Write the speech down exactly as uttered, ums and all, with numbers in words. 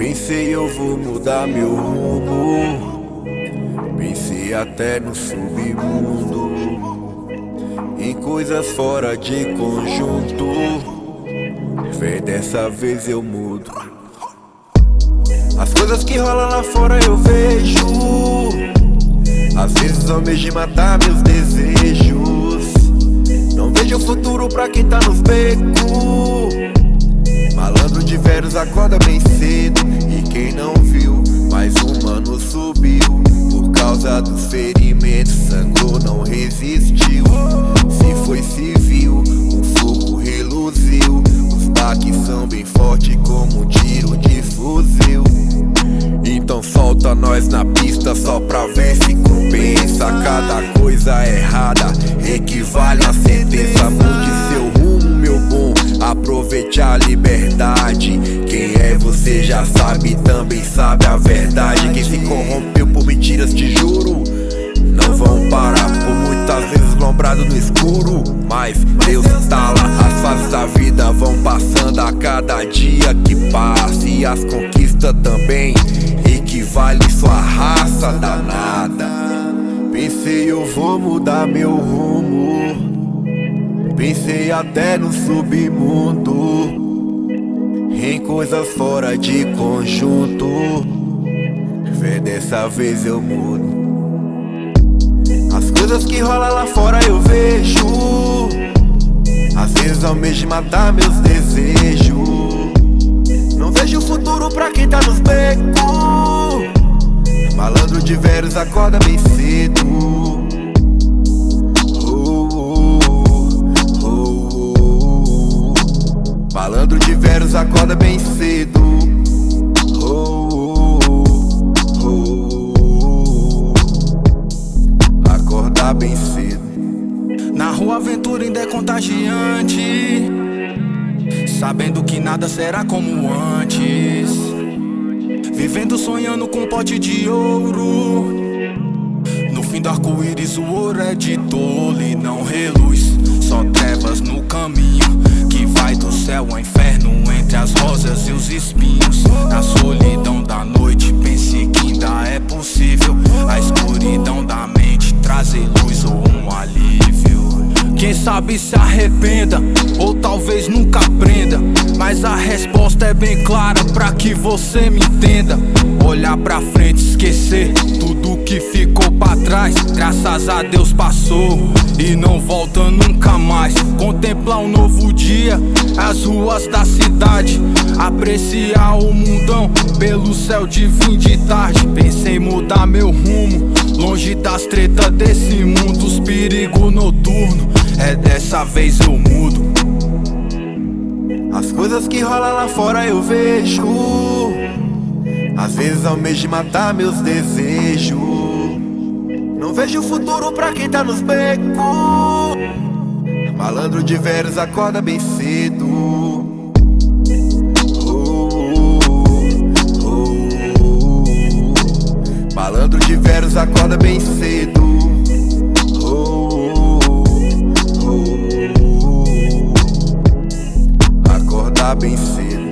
Pensei eu vou mudar meu rumo, pensei até no submundo, em coisas fora de conjunto. Vê, dessa vez eu mudo. As coisas que rolam lá fora eu vejo, às vezes almejo matar meus desejos. Não vejo futuro pra quem tá nos becos. Malandro de velhos acorda bem cedo, e quem não viu, mais um mano subiu. Por causa dos ferimentos, sangrou, não resistiu. Se foi civil, um fogo reluziu. Os baques são bem fortes como um tiro de fuzil. Então solta nós na pista só pra ver se compensa. Cada coisa errada equivale a sentença. Mude seu rumo, meu bom, aproveite a liberdade. Quem é você já sabe, também sabe a verdade. Quem se corrompeu por mentiras, te juro, não vão parar por muitas vezes lombrado no escuro. Mas Deus tá lá, as fases da vida vão passando a cada dia que passa. E as conquistas também equivale sua raça danada. Pensei eu vou mudar meu rumo, pensei até no submundo, em coisas fora de conjunto. Vê, dessa vez eu mudo. As coisas que rolam lá fora eu vejo, às vezes almejo matar meus desejos. Não vejo futuro pra quem tá nos becos. Malandro de velhos acorda bem cedo. Oh, oh, oh, oh. Malandro de velhos acorda bem cedo. Oh, oh, oh, oh. Acordar bem cedo. Na rua a aventura ainda é contagiante, sabendo que nada será como antes. Vivendo sonhando com um pote de ouro. No fim do arco-íris o ouro é de tolo e não reluz. Só trevas no caminho que vai do céu ao inferno, entre as rosas e os espinhos. Na solidão da noite pense que ainda é possível a escuridão da mente trazer luz ou um alívio. Quem sabe se arrependa, ou talvez nunca aprenda, mas a resposta é bem clara pra que você me entenda. Olhar pra frente, esquecer tudo que ficou pra trás. Graças a Deus passou e não volta nunca mais. Contemplar um novo dia, as ruas da cidade, apreciar o mundão pelo céu de fim de tarde. Pensei em mudar meu rumo, longe das tretas desse mundo, os perigos noturnos. É, dessa vez eu mudo. As coisas que rolam lá fora eu vejo, às vezes almejo matar meus desejos. Não vejo futuro pra quem tá nos becos. Malandro de velhos acorda bem cedo. Oh, oh, oh. Malandro de velhos acorda bem cedo. Bem cedo.